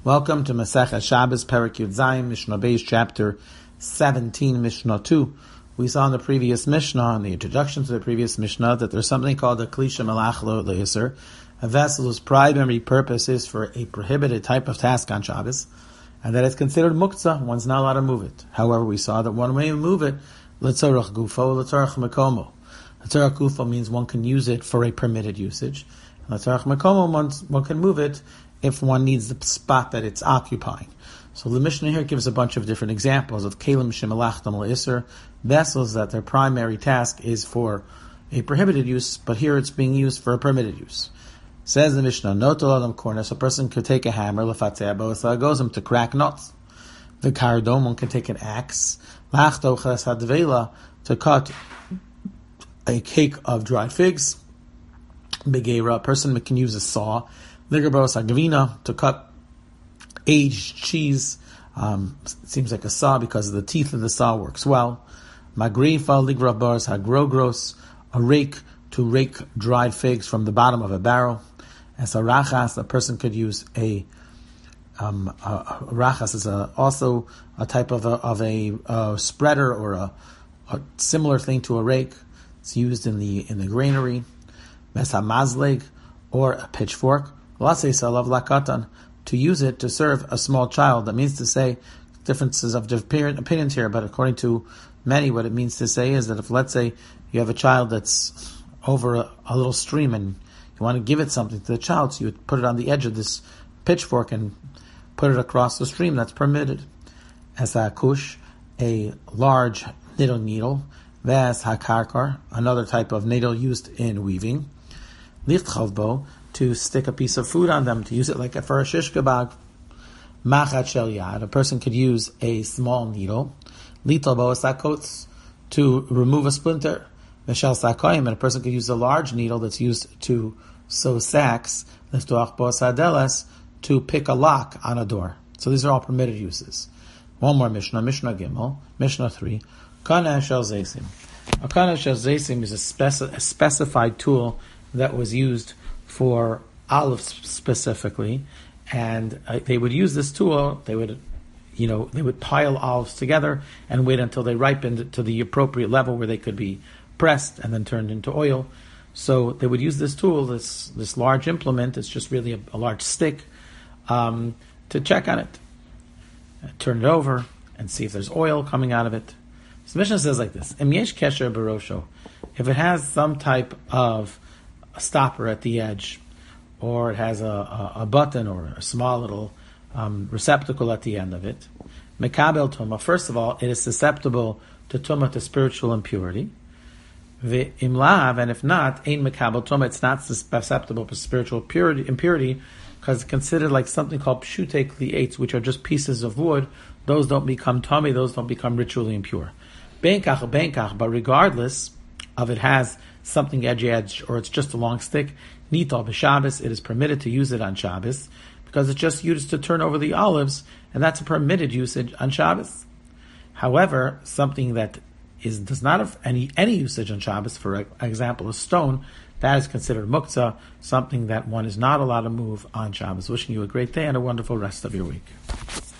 Welcome to Masechet Shabbos, Perek Yud Zayin, Mishnah Beis, chapter 17, Mishnah 2. We saw in the previous Mishnah, in the introduction to the previous Mishnah, that there's something called a Klisha Melach Lo Le'Yisr, a vessel whose primary purpose is for a prohibited type of task on Shabbos, and that it's considered muktzah, one's not allowed to move it. However, we saw that one way to move it, L'tzorach Gufo, L'tzorach Mekomo. L'tzorach Gufo means one can use it for a permitted usage. L'tzorach Mekomo, one can move it if one needs the spot that it's occupying. So the Mishnah here gives a bunch of different examples of kelim shemelachtam le'isr, vessels that their primary task is for a prohibited use, but here it's being used for a permitted use. Says the Mishnah, Notel adam kornes, a person could take a hammer, lefatzeh bo'as ha'agozim, to crack nuts. The kardom, one can take an axe, lachto ches hadvela, to cut a cake of dried figs. Begeira, a person can use a saw, Ligabros agavina, to cut aged cheese. Seems like a saw because the teeth of the saw works well. Magrifa ligrabars hagrogros, a rake to rake dried figs from the bottom of a barrel. As a rachas, a person could use a rachas is also a type of a spreader or a similar thing to a rake. It's used in the granary. Mesamazleg, or a pitchfork. To use it to serve a small child. That means to say, differences of different opinions here, but according to many, what it means to say is that if, let's say, you have a child that's over a little stream and you want to give it something to the child, so you would put it on the edge of this pitchfork and put it across the stream, that's permitted. As hakush, a large knitting needle. Vas hakarkar, another type of needle used in weaving. Lichtchavbo, to stick a piece of food on them, to use it like for a shish kebab. Machat shel yad, a person could use a small needle. Lital bo sakotz, to remove a splinter. Meshal sakoyim, and a person could use a large needle that's used to sew sacks. Liftoach bo sadeles, to pick a lock on a door. So these are all permitted uses. One more Mishnah, Mishnah Gimel, Mishnah 3. Kana shel zeisim. A kana shel zeisim is a specified tool that was used for olives specifically, and they would use this tool. They would pile olives together and wait until they ripened to the appropriate level where they could be pressed and then turned into oil. So they would use this tool, this large implement. It's just really a large stick, to check on it, turn it over, and see if there's oil coming out of it. So Mishnah says like this: Im yesh kesher barosho, if it has some type of a stopper at the edge, or it has a button or a small little receptacle at the end of it. Mekabel tumah. First of all, it is susceptible to tumah, to spiritual impurity. Ve'imlav, and if not, ein mekabel tumah. It's not susceptible to spiritual impurity, because it's considered like something called pshutei kli'etz, which are just pieces of wood. Those don't become tummy. Those don't become ritually impure. Benkach, but regardless of it has something edge, or it's just a long stick, nital b'Shabbos, it is permitted to use it on Shabbos, because it's just used to turn over the olives, and that's a permitted usage on Shabbos. However, something that does not have any usage on Shabbos, for example, a stone, that is considered muktzah, something that one is not allowed to move on Shabbos. Wishing you a great day and a wonderful rest of your week.